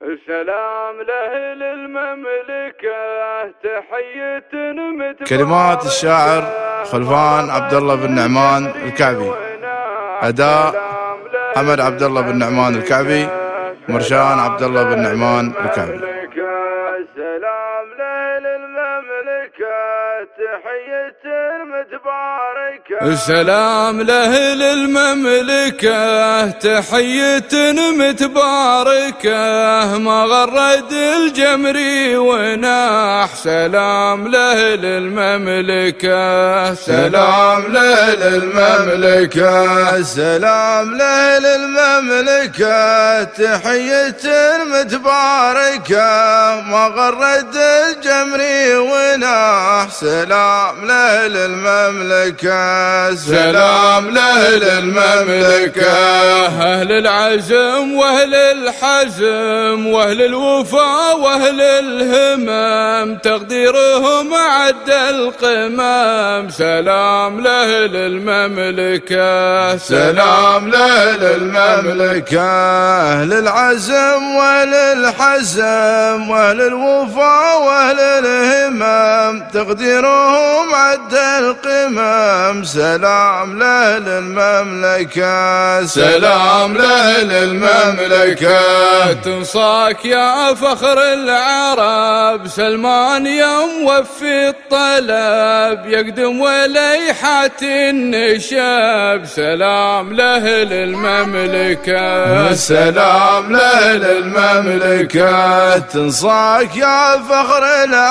سلام لأهل المملكة تحية متباركة. كلمات الشاعر خلفان عبد الله بن نعمان الكعبي، أداء حمد عبد الله بن نعمان الكعبي، مرشان عبد الله بن نعمان الكعبي. سلام لأهل المملكة تحية متباركة. سلام لأهل المملكة تحية متباركة، ما غرد الجمري وناح. سلام لأهل المملكة، سلام لأهل المملكة، سلام لأهل المملكة تحية متباركة، ما غرد الجمري وناح. سلام لأهل المملكة، سلام لأهل المملكة، أهل العزم وأهل الحزم وأهل الوفاء وأهل الهمم، تقديرهم عد القمم. سلام لأهل المملكة، سلام لأهل المملكة، أهل العزم وأهل الحزم وأهل الوفاء وأهل الهمم، تقديرهم عد القمم. سلام لأهل المملكة، سلام لأهل المملكة، تنصاك يا فخر العرب سلمان يا موفي الطلب، يقدم وليحة النشب. سلام لأهل المملكة، سلام لأهل المملكة، تنصاك يا فخر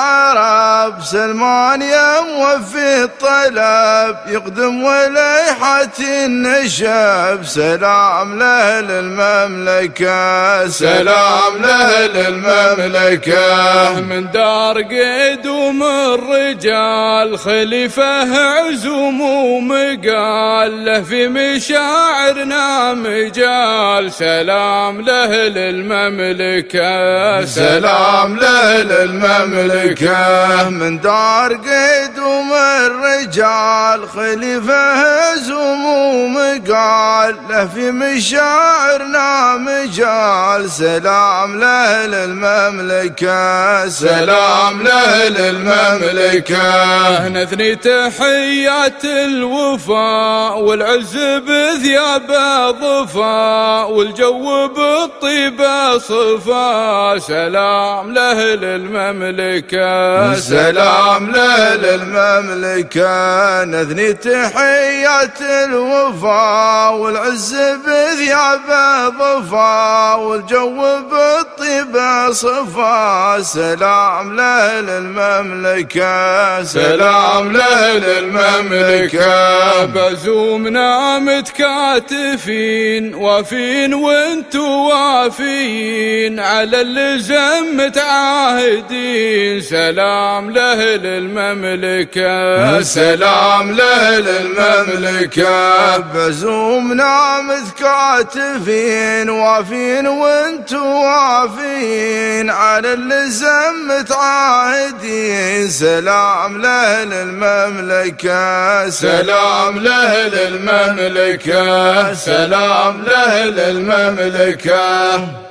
العرب سلمان يا موفي الطلب، يقدم وليحة النشب. سلام لأهل المملكة، سلام لأهل المملكة، من دار قدوم الرجال خليفة عزوم ومقال، له في مشاعرنا مجال. سلام لأهل المملكة، سلام لأهل المملكة، من دار قدوم الرجال خليفة عزوم ومقال، له في مشاعرنا مجال. سلام لأهل المملكة، سلام لأهل المملكة، نثني تحيات الوفاء والعز بثياب ظفاء، والجو بالطيبة صفا. سلام لأهل المملكة، سلام لأهل المملكة، نثني تحيات الوفاء والعز بثياب ظفاء، والجو بالطيبة صفا. سلام لأهل المملكة، سلام لأهل المملكة، بزومنا متكاتفين وافين وانتو وافين، على اللزم متعاهدين. سلام لأهل المملكة، سلام لأهل المملكة، بزومنا متكاتفين وافين وانتو وافين، على اللزم متعاهدين. سلام لأهل المملكة، سلام لأهل المملكة، سلام لأهل المملكة.